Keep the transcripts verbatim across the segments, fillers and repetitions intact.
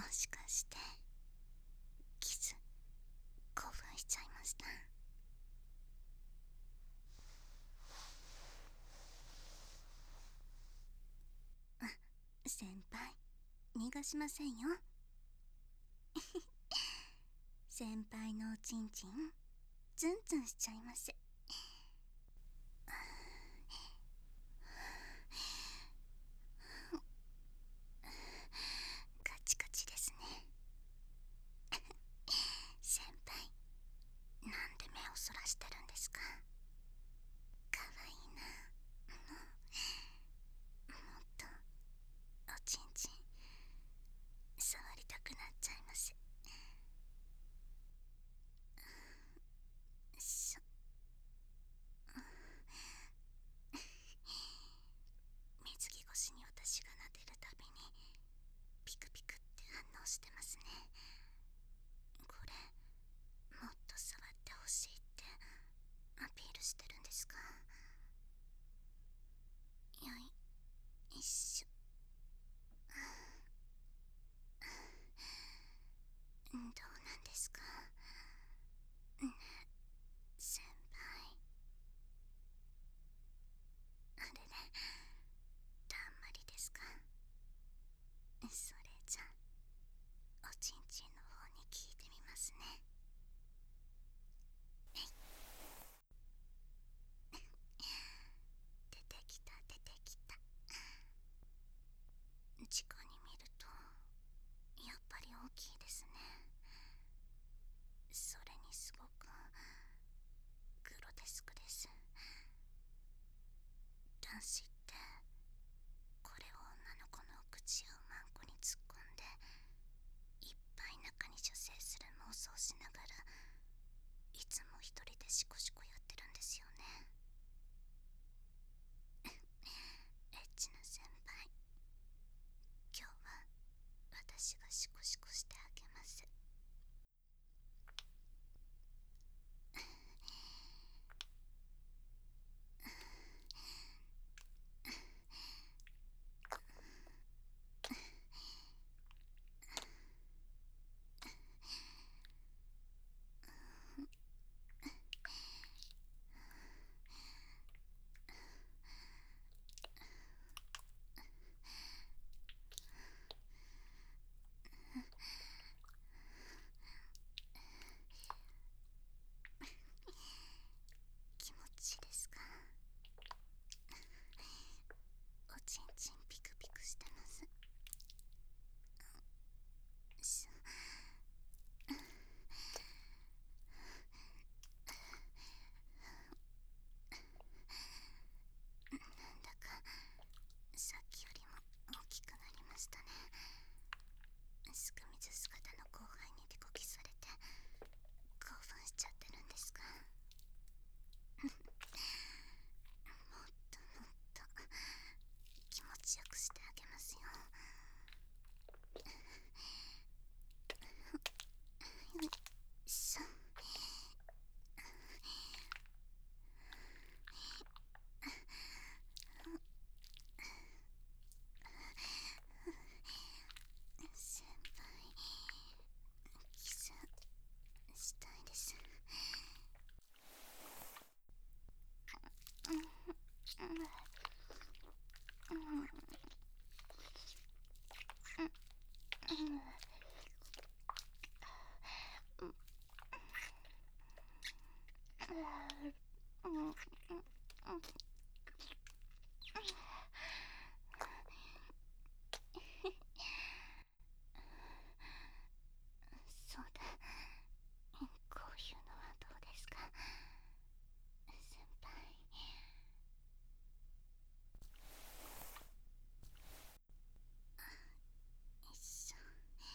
しかしてキス興奮しちゃいました？あ、先輩逃がしませんよ。先輩のおちんちんツンツンしちゃいます。カチカチですね。先輩なんで目をそらしてるんですか？かわいいな。もっとおちんちん触りたくなっちゃいます。しょ水着越しに私が撫でるたびにピクピクって反応してますね。これもっと触ってほしいってアピールしてるんですか？よいしょ。どうなんですかね、先輩。あれれ、たんまりですか？それじゃおちんちんの方に聞いてみますね。出てきた出てきた。直に見るとやっぱり大きいですね。それにすごくグロテスクです。男子ってこれを女の子のお口やおまんこに突っ込んでいっぱい中に射精する妄想しながらいつも一人でシコシコやってるんですよね。エッチな先輩、今日は私がシコシコしてあげます。気持ちいいですか？おちんちんピクピクしてます。しなんだかさっきよりも大きくなりましたね。すく水姿の後輩に手こきされて興奮しちゃってるんですか？もっともっと気持ちよくしてあげますよ。よいしょ。先輩キスしたいです。そうだ、こういうのはどうですか先輩。よいしょ。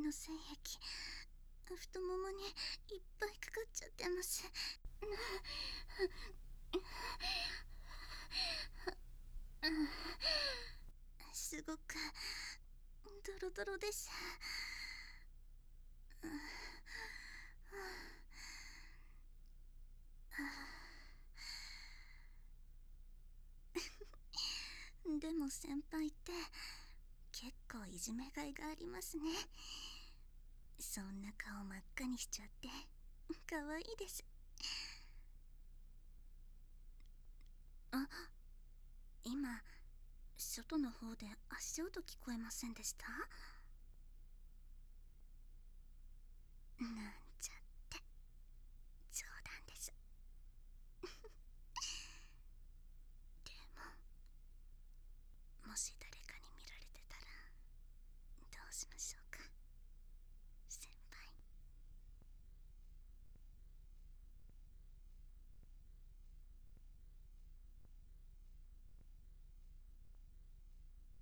の精液太ももにいっぱいかかっちゃってます。すごくドロドロです。でも先輩って結構いじめがいがありますね。そんな顔真っ赤にしちゃって可愛いです。あ、今外の方で足音聞こえませんでした？なん